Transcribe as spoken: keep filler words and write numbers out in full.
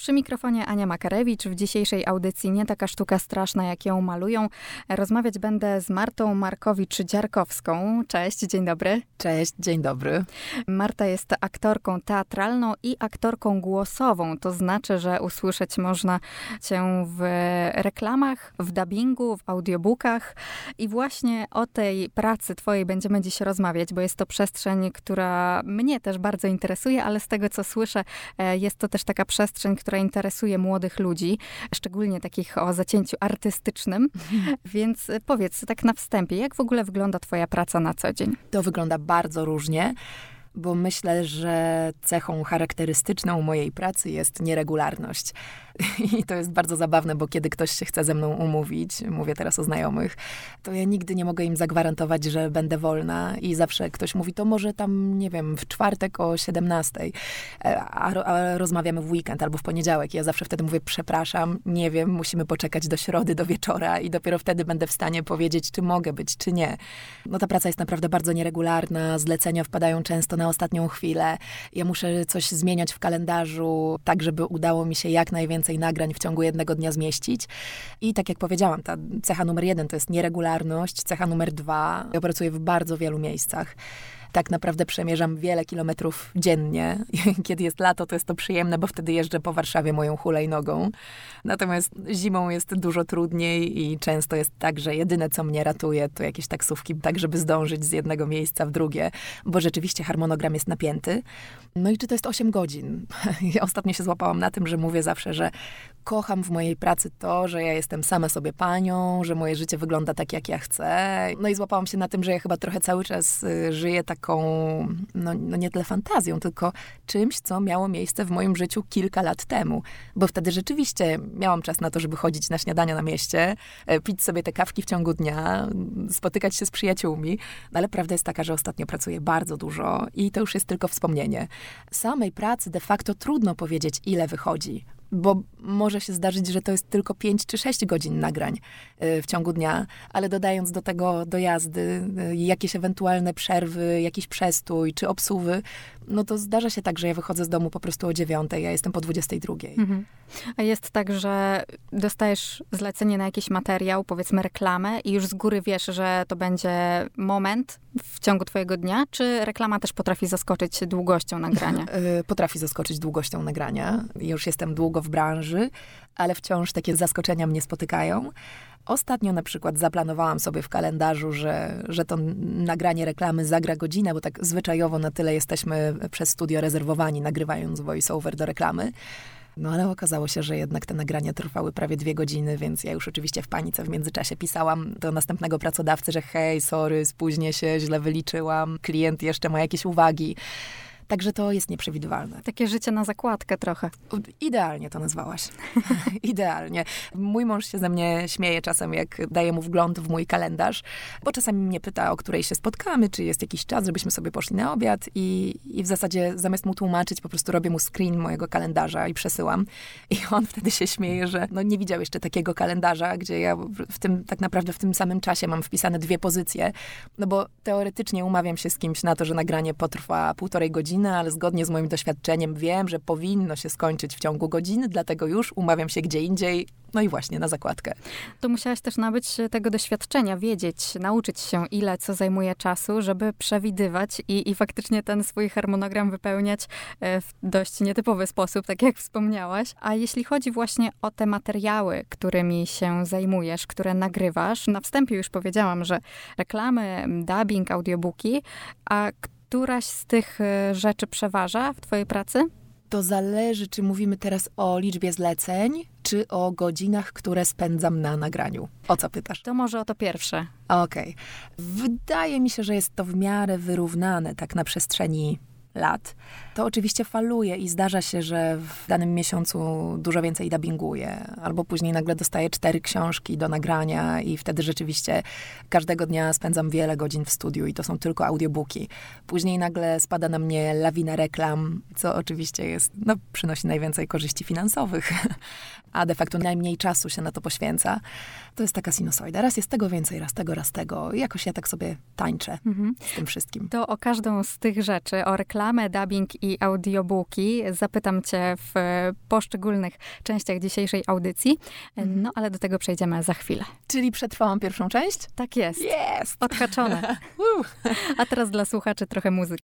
Przy mikrofonie Ania Makarewicz. W dzisiejszej audycji Nie taka sztuka straszna, jak ją malują. Rozmawiać będę z Martą Markowicz-Dziarkowską. Cześć, dzień dobry. Cześć, dzień dobry. Marta jest aktorką teatralną i aktorką głosową. To znaczy, że usłyszeć można cię w reklamach, w dubbingu, w audiobookach. I właśnie o tej pracy twojej będziemy dziś rozmawiać, bo jest to przestrzeń, która mnie też bardzo interesuje, ale z tego, co słyszę, jest to też taka przestrzeń, która interesuje młodych ludzi, szczególnie takich o zacięciu artystycznym. Mhm. Więc powiedz tak na wstępie, jak w ogóle wygląda twoja praca na co dzień? To wygląda bardzo różnie, bo myślę, że cechą charakterystyczną mojej pracy jest nieregularność. I to jest bardzo zabawne, bo kiedy ktoś się chce ze mną umówić, mówię teraz o znajomych, to ja nigdy nie mogę im zagwarantować, że będę wolna i zawsze ktoś mówi, to może tam, nie wiem, w czwartek o siedemnastej, a, a rozmawiamy w weekend albo w poniedziałek. Ja zawsze wtedy mówię, przepraszam, nie wiem, musimy poczekać do środy, do wieczora i dopiero wtedy będę w stanie powiedzieć, czy mogę być, czy nie. No ta praca jest naprawdę bardzo nieregularna, zlecenia wpadają często na ostatnią chwilę. Ja muszę coś zmieniać w kalendarzu, tak żeby udało mi się jak najwięcej nagrań w ciągu jednego dnia zmieścić. I tak jak powiedziałam, ta cecha numer jeden to jest nieregularność, cecha numer dwa, ja pracuję w bardzo wielu miejscach. Tak naprawdę przemierzam wiele kilometrów dziennie. Kiedy jest lato, to jest to przyjemne, bo wtedy jeżdżę po Warszawie moją hulajnogą. Natomiast zimą jest dużo trudniej i często jest tak, że jedyne, co mnie ratuje, to jakieś taksówki, tak żeby zdążyć z jednego miejsca w drugie, bo rzeczywiście harmonogram jest napięty. No i czy to jest osiem godzin? Ja ostatnio się złapałam na tym, że mówię zawsze, że kocham w mojej pracy to, że ja jestem sama sobie panią, że moje życie wygląda tak, jak ja chcę. No i złapałam się na tym, że ja chyba trochę cały czas y, żyję taką, no, no nie tyle fantazją, tylko czymś, co miało miejsce w moim życiu kilka lat temu. Bo wtedy rzeczywiście miałam czas na to, żeby chodzić na śniadania na mieście, y, pić sobie te kawki w ciągu dnia, spotykać się z przyjaciółmi. No ale prawda jest taka, że ostatnio pracuję bardzo dużo i to już jest tylko wspomnienie. Samej pracy de facto trudno powiedzieć, ile wychodzi. Bo może się zdarzyć, że to jest tylko pięć czy sześć godzin nagrań w ciągu dnia, ale dodając do tego dojazdy, jakieś ewentualne przerwy, jakiś przestój czy obsuwy, no to zdarza się tak, że ja wychodzę z domu po prostu o dziewiątej, ja jestem po dwudziestej drugiej. Mhm. A jest tak, że dostajesz zlecenie na jakiś materiał, powiedzmy reklamę i już z góry wiesz, że to będzie moment w ciągu twojego dnia, czy reklama też potrafi zaskoczyć długością nagrania? Potrafi zaskoczyć długością nagrania. Już jestem długo w branży, ale wciąż takie zaskoczenia mnie spotykają. Ostatnio na przykład zaplanowałam sobie w kalendarzu, że, że to nagranie reklamy zagra godzinę, bo tak zwyczajowo na tyle jesteśmy przez studio rezerwowani, nagrywając voice-over do reklamy. No ale okazało się, że jednak te nagrania trwały prawie dwie godziny, więc ja już oczywiście w panice w międzyczasie pisałam do następnego pracodawcy, że hej, sorry, spóźnię się, źle wyliczyłam, klient jeszcze ma jakieś uwagi. Także to jest nieprzewidywalne. Takie życie na zakładkę trochę. Idealnie to nazwałaś. Idealnie. Mój mąż się ze mnie śmieje czasem, jak daję mu wgląd w mój kalendarz, bo czasami mnie pyta, o której się spotkamy, czy jest jakiś czas, żebyśmy sobie poszli na obiad i, i w zasadzie zamiast mu tłumaczyć, po prostu robię mu screen mojego kalendarza i przesyłam. I on wtedy się śmieje, że no nie widział jeszcze takiego kalendarza, gdzie ja w tym, tak naprawdę w tym samym czasie mam wpisane dwie pozycje, no bo teoretycznie umawiam się z kimś na to, że nagranie potrwa półtorej godziny, ale zgodnie z moim doświadczeniem wiem, że powinno się skończyć w ciągu godziny, dlatego już umawiam się gdzie indziej, no i właśnie na zakładkę. To musiałaś też nabyć tego doświadczenia, wiedzieć, nauczyć się, ile co zajmuje czasu, żeby przewidywać i, i faktycznie ten swój harmonogram wypełniać w dość nietypowy sposób, tak jak wspomniałaś. A jeśli chodzi właśnie o te materiały, którymi się zajmujesz, które nagrywasz, na wstępie już powiedziałam, że reklamy, dubbing, audiobooki, a któraś z tych rzeczy przeważa w twojej pracy? To zależy, czy mówimy teraz o liczbie zleceń, czy o godzinach, które spędzam na nagraniu. O co pytasz? To może o to pierwsze. Okej. Okay. Wydaje mi się, że jest to w miarę wyrównane tak na przestrzeni lat. To oczywiście faluje i zdarza się, że w danym miesiącu dużo więcej dubbinguję, albo później nagle dostaję cztery książki do nagrania i wtedy rzeczywiście każdego dnia spędzam wiele godzin w studiu i to są tylko audiobooki. Później nagle spada na mnie lawina reklam, co oczywiście jest, no, przynosi najwięcej korzyści finansowych, a de facto najmniej czasu się na to poświęca. To jest taka sinusoida. Raz jest tego więcej, raz tego, raz tego. I jakoś ja tak sobie tańczę mhm. z tym wszystkim. To o każdą z tych rzeczy, o reklamie, reklamę, dubbing i audiobooki. Zapytam cię w poszczególnych częściach dzisiejszej audycji, Mhm. no ale do tego przejdziemy za chwilę. Czyli przetrwałam pierwszą część? Tak jest. Jest! Odhaczone. A teraz dla słuchaczy trochę muzyki.